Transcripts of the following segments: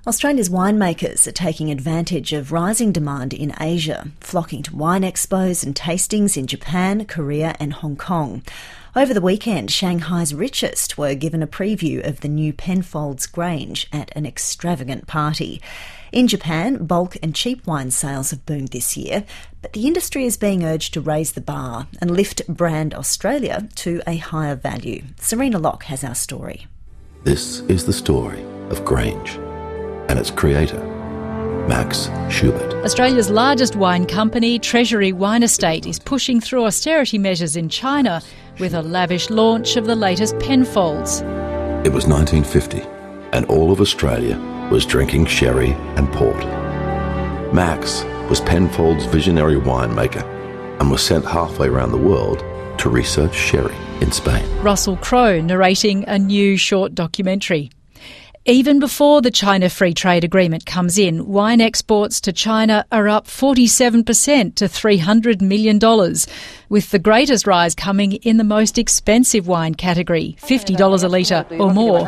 Australia's winemakers are taking advantage of rising demand in Asia, flocking to wine expos and tastings in Japan, Korea and Hong Kong. Over the weekend, Shanghai's richest were given a preview of the new Penfolds Grange at an extravagant party. In Japan, bulk and cheap wine sales have boomed this year, but the industry is being urged to raise the bar and lift brand Australia to a higher value. Serena Locke has our story. This is the story of Grange and its creator, Max Schubert. Australia's largest wine company, Treasury Wine Estate, is pushing through austerity measures in China with a lavish launch of the latest Penfolds. It was 1950 and all of Australia was drinking sherry and port. Max was Penfolds' visionary winemaker and was sent halfway around the world to research sherry in Spain. Russell Crowe narrating a new short documentary. Even before the China Free Trade Agreement comes in, wine exports to China are up 47% to $300 million, with the greatest rise coming in the most expensive wine category, $50 a litre or more.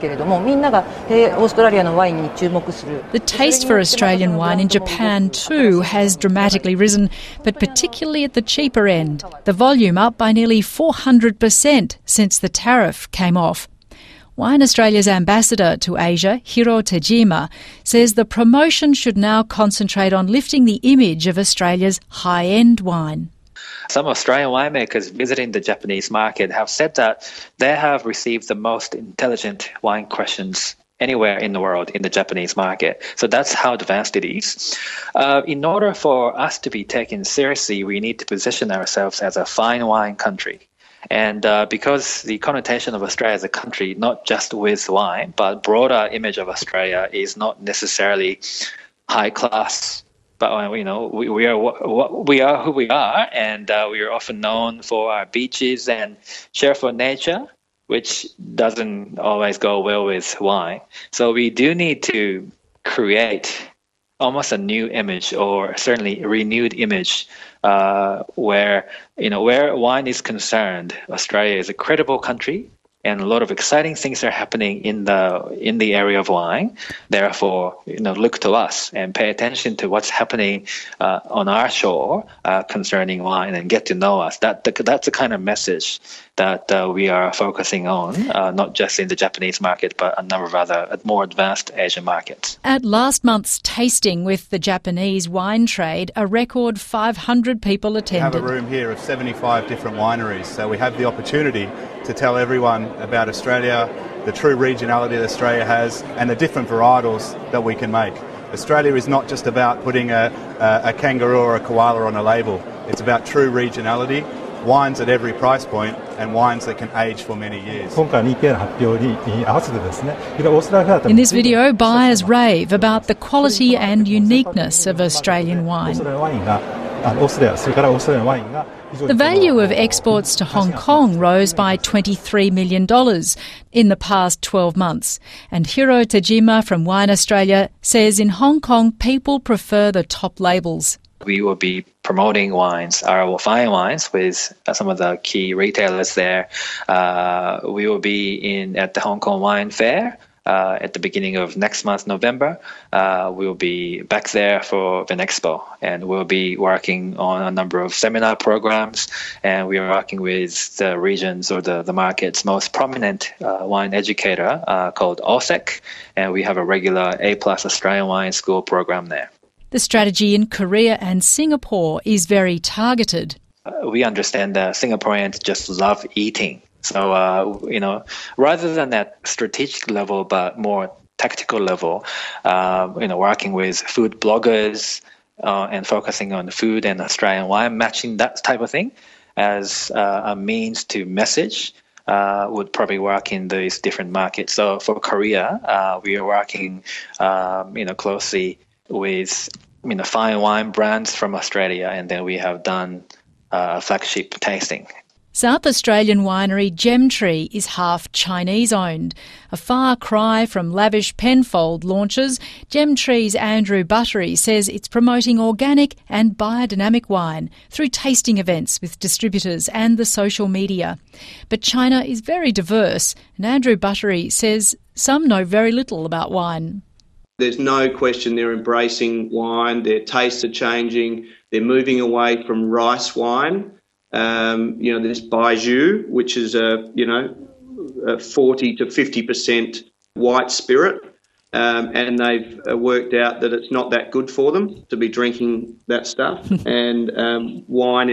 The taste for Australian wine in Japan too has dramatically risen, but particularly at the cheaper end, the volume up by nearly 400% since the tariff came off. Wine Australia's ambassador to Asia, Hiro Tejima, says the promotion should now concentrate on lifting the image of Australia's high-end wine. Some Australian winemakers visiting the Japanese market have said that they have received the most intelligent wine questions anywhere in the world in the Japanese market. So that's how advanced it is. In order for us to be taken seriously, we need to position ourselves as a fine wine country. And because the connotation of Australia as a country, not just with wine, but broader image of Australia is not necessarily high class. But we are who we are, and we are often known for our beaches and cheerful nature, which doesn't always go well with wine. So we do need to create almost a new image, or certainly a renewed image, where wine is concerned, Australia is a credible country, and a lot of exciting things are happening in the area of wine. Therefore, look to us and pay attention to what's happening on our shore concerning wine, and get to know us. That's the kind of message that we are focusing on, not just in the Japanese market, but a number of other more advanced Asian markets. At last month's tasting with the Japanese wine trade, a record 500 people attended. We have a room here of 75 different wineries, so we have the opportunity to tell everyone about Australia, the true regionality that Australia has, and the different varietals that we can make. Australia is not just about putting a kangaroo or a koala on a label. It's about true regionality, wines at every price point, and wines that can age for many years. In this video, buyers rave about the quality and uniqueness of Australian wine. The value of exports to Hong Kong rose by $23 million in the past 12 months. And Hiro Tejima from Wine Australia says in Hong Kong, people prefer the top labels. We will be promoting wines, our fine wines, with some of the key retailers there. We will be at the Hong Kong Wine Fair at the beginning of next month, November. We'll be back there for Vinexpo, and we'll be working on a number of seminar programs, and we are working with the regions or the market's most prominent wine educator called OSEC, and we have a regular A+ Australian Wine School program there. The strategy in Korea and Singapore is very targeted. We understand that Singaporeans just love eating. So, rather than that strategic level, but more tactical level, working with food bloggers and focusing on food and Australian wine, matching that type of thing as a means to message would probably work in these different markets. So for Korea, we are working, closely with fine wine brands from Australia, and then we have done flagship tasting. South Australian winery Gemtree is half Chinese-owned. A far cry from lavish Penfold launches, Gemtree's Andrew Buttery says it's promoting organic and biodynamic wine through tasting events with distributors and the social media. But China is very diverse, and Andrew Buttery says some know very little about wine. There's no question they're embracing wine. Their tastes are changing. They're moving away from rice wine. This Baijiu, which is a 40 to 50% white spirit, and they've worked out that it's not that good for them to be drinking that stuff. And wine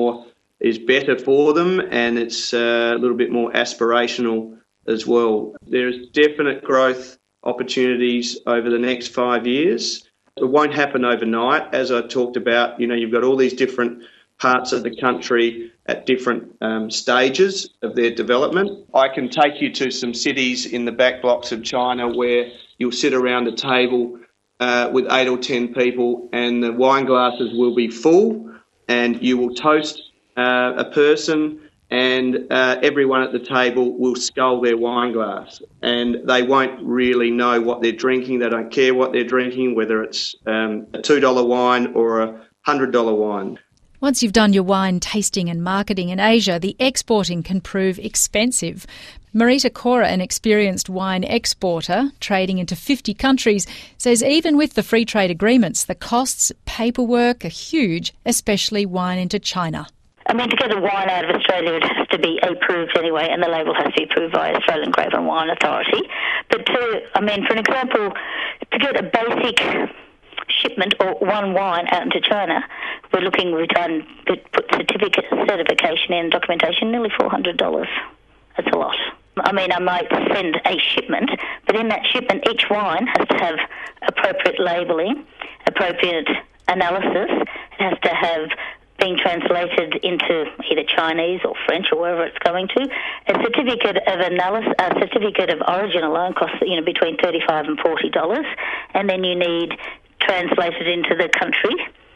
is better for them, and it's a little bit more aspirational as well. There's definite growth opportunities over the next 5 years. It won't happen overnight. As I talked about, you've got all these different parts of the country at different stages of their development. I can take you to some cities in the back blocks of China where you'll sit around a table with 8 or 10 people, and the wine glasses will be full, and you will toast a person, and everyone at the table will scull their wine glass, and they won't really know what they're drinking. They don't care what they're drinking, whether it's a $2 wine or a $100 wine. Once you've done your wine tasting and marketing in Asia, the exporting can prove expensive. Marita Cora, an experienced wine exporter trading into 50 countries, says even with the free trade agreements, the costs, paperwork are huge, especially wine into China. I mean, to get a wine out of Australia, it has to be approved anyway, and the label has to be approved by Australian Grape and Wine Authority. But for an example, to get a basic shipment or one wine out into China, we've done put certification in, documentation, nearly $400. That's a lot. I mean, I might send a shipment, but in that shipment, each wine has to have appropriate labelling, appropriate analysis. It has to have being translated into either Chinese or French or wherever it's going to. A certificate of analysis, a certificate of origin alone costs between $35 and $40, and then you need translated into the country.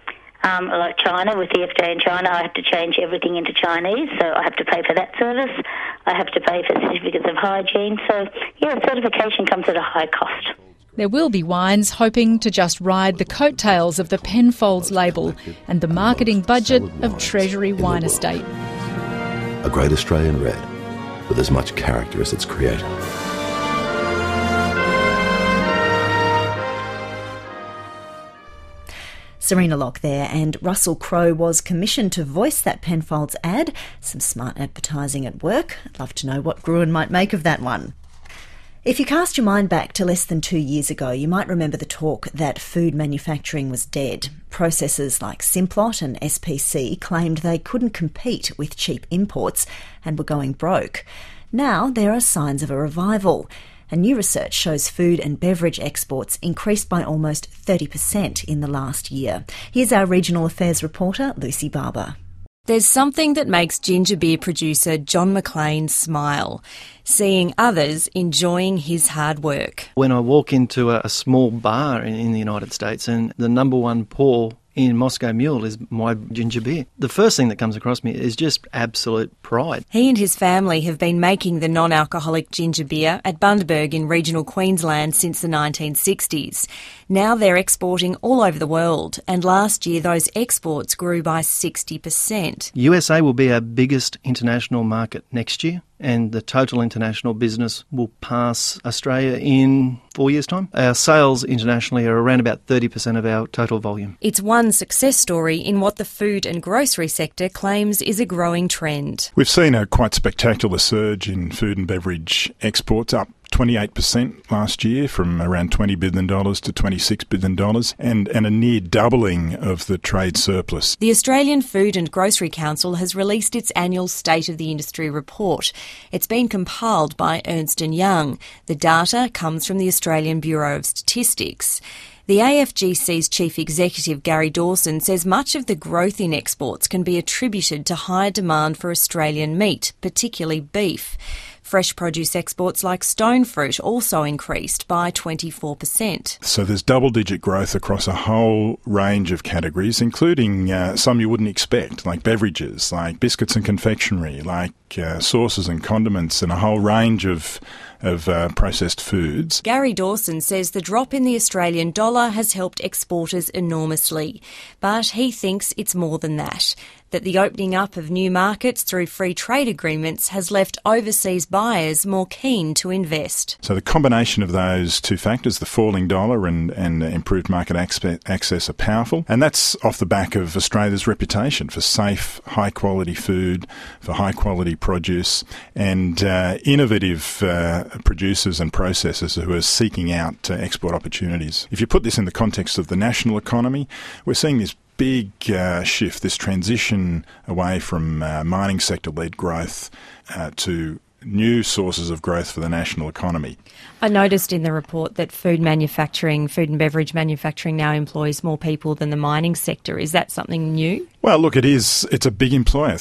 Like China, with the FDA in China, I have to change everything into Chinese, so I have to pay for that service. I have to pay for certificates of hygiene. So, certification comes at a high cost. There will be wines hoping to just ride the coattails of the Penfolds label and the marketing budget of Treasury Wine Estate. A great Australian red with as much character as its creator. Serena Locke there, and Russell Crowe was commissioned to voice that Penfolds ad. Some smart advertising at work. I'd love to know what Gruen might make of that one. If you cast your mind back to less than 2 years ago, you might remember the talk that food manufacturing was dead. Processors like Simplot and SPC claimed they couldn't compete with cheap imports and were going broke. Now there are signs of a revival. And new research shows food and beverage exports increased by almost 30% in the last year. Here's our regional affairs reporter, Lucy Barber. There's something that makes ginger beer producer John McLean smile, seeing others enjoying his hard work. When I walk into a small bar in the United States and the number one pour in Moscow Mule is my ginger beer, the first thing that comes across me is just absolute pride. He and his family have been making the non-alcoholic ginger beer at Bundaberg in regional Queensland since the 1960s. Now they're exporting all over the world, and last year those exports grew by 60%. USA will be our biggest international market next year, and the total international business will pass Australia in 4 years' time. Our sales internationally are around about 30% of our total volume. It's one success story in what the food and grocery sector claims is a growing trend. We've seen a quite spectacular surge in food and beverage exports, up 28% last year, from around $20 billion to $26 billion, and a near doubling of the trade surplus. The Australian Food and Grocery Council has released its annual State of the Industry report. It's been compiled by Ernst & Young. The data comes from the Australian Bureau of Statistics. The AFGC's chief executive, Gary Dawson, says much of the growth in exports can be attributed to higher demand for Australian meat, particularly beef. Fresh produce exports like stone fruit also increased by 24%. So there's double-digit growth across a whole range of categories, including some you wouldn't expect, like beverages, like biscuits and confectionery, like sauces and condiments, and a whole range of processed foods. Gary Dawson says the drop in the Australian dollar has helped exporters enormously, but he thinks it's more than that. that the opening up of new markets through free trade agreements has left overseas buyers more keen to invest. So the combination of those two factors, the falling dollar and improved market access, are powerful. And that's off the back of Australia's reputation for safe, high-quality food, for high-quality produce, and innovative producers and processors who are seeking out export opportunities. If you put this in the context of the national economy, we're seeing this big shift, this transition away from mining sector-led growth to new sources of growth for the national economy. I noticed in the report that food and beverage manufacturing now employs more people than the mining sector. Is that something new? Well, look, it's a big employer,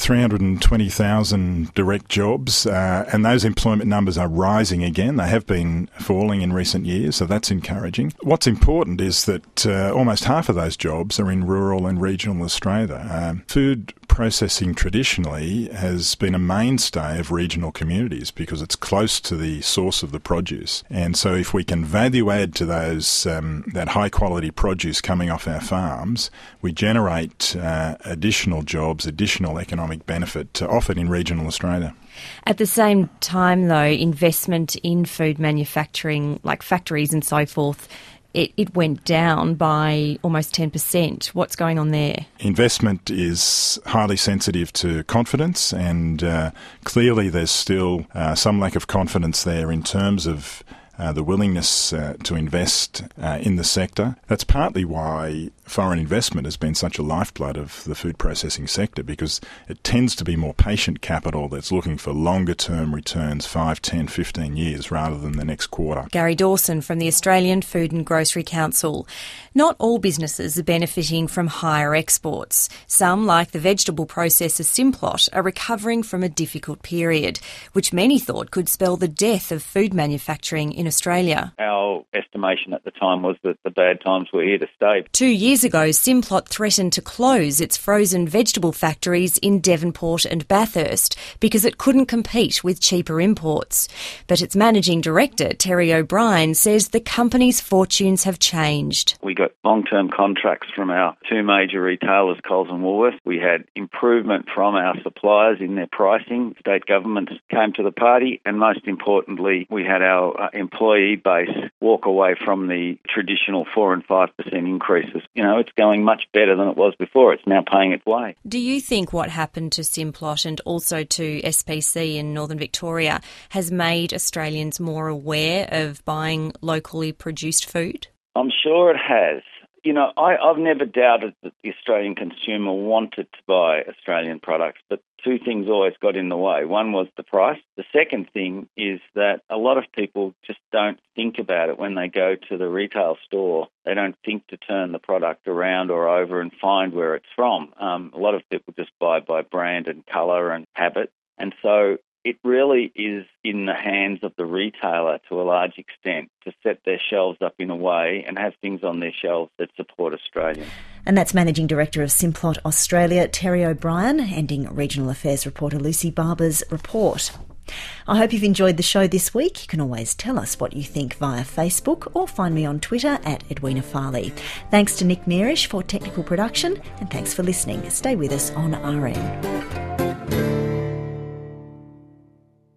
320,000 direct jobs, and those employment numbers are rising again. They have been falling in recent years, so that's encouraging. What's important is that almost half of those jobs are in rural and regional Australia. Food processing traditionally has been a mainstay of regional communities because it's close to the source of the produce. And so if we can value add to those that high quality produce coming off our farms, we generate additional jobs, additional economic benefit offered in regional Australia. At the same time, though, investment in food manufacturing, like factories and so forth, it went down by almost 10%. What's going on there? Investment is highly sensitive to confidence, and clearly there's still some lack of confidence there in terms of the willingness to invest in the sector. That's partly why foreign investment has been such a lifeblood of the food processing sector, because it tends to be more patient capital that's looking for longer term returns, 5, 10, 15 years rather than the next quarter. Gary Dawson from the Australian Food and Grocery Council. Not all businesses are benefiting from higher exports. Some, like the vegetable processor Simplot, are recovering from a difficult period, which many thought could spell the death of food manufacturing in Australia. Our estimation at the time was that the bad times were here to stay. 2 years ago, Simplot threatened to close its frozen vegetable factories in Devonport and Bathurst because it couldn't compete with cheaper imports. But its managing director, Terry O'Brien, says the company's fortunes have changed. We got long-term contracts from our two major retailers, Coles and Woolworths. We had improvement from our suppliers in their pricing. State governments came to the party, and most importantly, we had our employee base walk away from the traditional 4 and 5% increases. It's going much better than it was before. It's now paying its way. Do you think what happened to Simplot and also to SPC in Northern Victoria has made Australians more aware of buying locally produced food? I'm sure it has. I've never doubted that the Australian consumer wanted to buy Australian products, but two things always got in the way. One was the price. The second thing is that a lot of people just don't think about it when they go to the retail store. They don't think to turn the product around or over and find where it's from. A lot of people just buy by brand and colour and habit. And so it really is in the hands of the retailer to a large extent to set their shelves up in a way and have things on their shelves that support Australians. And that's Managing Director of Simplot Australia, Terry O'Brien, ending Regional Affairs reporter Lucy Barber's report. I hope you've enjoyed the show this week. You can always tell us what you think via Facebook or find me on Twitter at Edwina Farley. Thanks to Nick Mearish for technical production, and thanks for listening. Stay with us on RN.